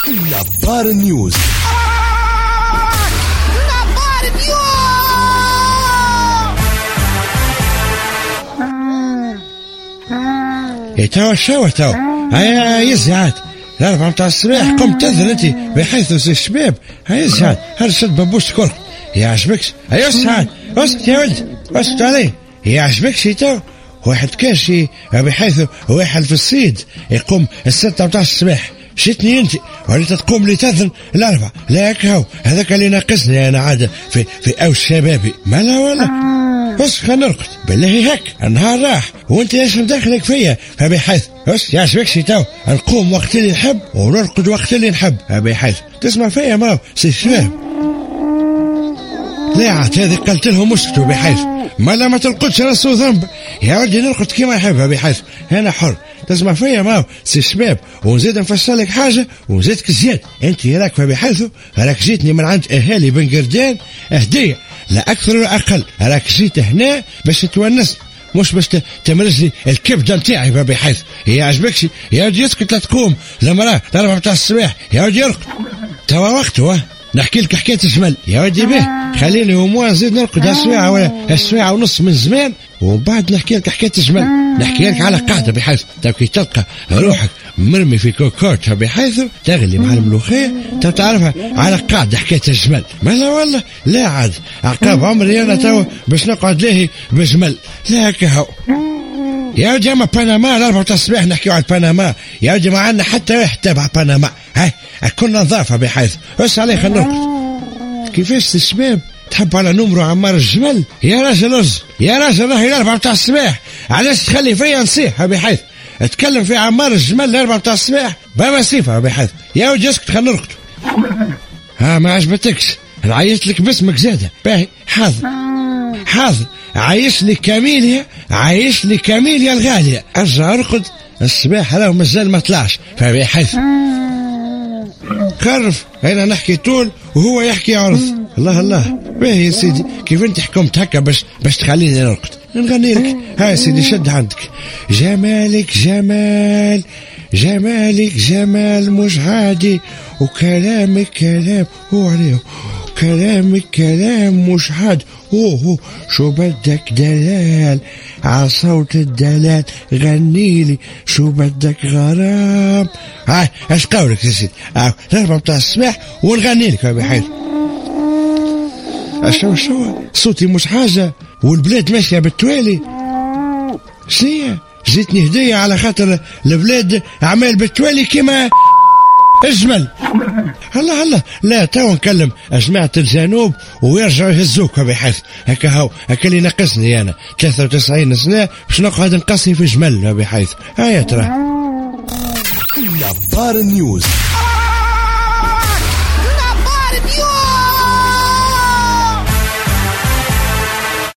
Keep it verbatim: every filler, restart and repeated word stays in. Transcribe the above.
نبار نيوز. نبار نيوز. يتوا شو تو هيا يزعات الأربعة متاع الصباح قمت تنزل أنت بحيث الشباب هيا يزعات هل شد بابوش كل يعجبكش هيا سعاد اسكت يا ولد اسكت عليه يعجبكش تو واحد كاشي بحيث واحد في الصيد يقوم الستة متاع الصباح شتني انت وليت تقوم لي تذن الاربع لا هكا هذاك اللي ناقصني انا عاد في في اوش شبابي ما لا ولا بس خلينا نرقد بالله هيك النهار راح وانت ايش مدخلك فيا فبحيث بس يعجبكش تو نقوم وقت اللي نحب ونرقد وقت اللي نحب بحيث تسمع فيا ما سي شباب لا عاد هذه قلت لهم اسكتوا بحيث ما لا ما ترقدش راسو ذنب يا ولدي نرقد كيما يحبها بحيث انا حر تسمع فيا ما سي شباب ونزيد نفسر لك حاجه ونزيدك زياد انت راك بحيث راك جيتني من عند اهالي بن قردان هديه لا اكثر ولا اقل راك جيت هنا باش تونس مش باش تمرز لي الكبده نتاعي بحيث هي عجبكش يا ولدي اسكت لا تقوم لما الاربعة تاع الصباح يا ولدي ارقد توا وقته نحكي لك حكايه جمل يا ودي به خليني وموا نزيد نرقد هالساعه ولا هالساعه ونص من زمان ومن بعد نحكي لك حكايه جمل نحكي لك على قاعده بحيث كي تلقى روحك مرمي في كوكوت بحيث تغلي مع الملوخيه تعرفها على قاعده حكايه الجمل ما لا والله لا عاد عقاب عمري انا توا باش نقعد لاهي بجمل لا هكا هو يا ودي اما بنما الاربعة تاع الصباح نحكيو على بنما يا ودي ما عندنا حتى واحد تابع بنما هاي كنا نظافه بحيث بس عليه خلينا نرقد كيفاش الشباب تحب على نمرو عمار الجمل يا راجل رز يا راجل راهي الاربعة تاع الصباح علاش تخلي فيا نصيح بحيث اتكلم في عمار الجمل الاربعة تاع الصباح بما صيفه بحيث يا ودي اسكت خلينا نرقد ها ما عجبتكش نعيط لك باسمك زاده باهي حاضر حاضر عايش لي كاميليا عايش لي كاميليا الغاليه ارجع ارقد الصباح راه مازال ما طلعش فبحيث خرف انا نحكي طول وهو يحكي عرض الله الله باهي يا سيدي كيف انت حكمت هكا باش باش تخليني نرقد نغني لك ها يا سيدي شد عندك جمالك جمال جمالك جمال مش عادي وكلامك كلام هو عليه كلامك كلام مش عاد اوه شو بدك دلال عصوت الدلال غنيلي شو بدك غرام هاي اش قولك يا سيدي الاربعة متاع الصباح ونغني لك بحيث شو شو صوتي مش حاجه والبلاد ماشيه بالتوالي شنيا جيتني هديه على خاطر البلاد عمال بالتوالي كيما اجمل الله الله لا تو نكلم جماعة الجنوب ويرجعوا يهزوك بحيث هكا هو هكا اللي ناقصني انا ثلاثة وتسعين سنة باش نقعد نقصي في جمل بحيث هيا ترى نبار نيوز.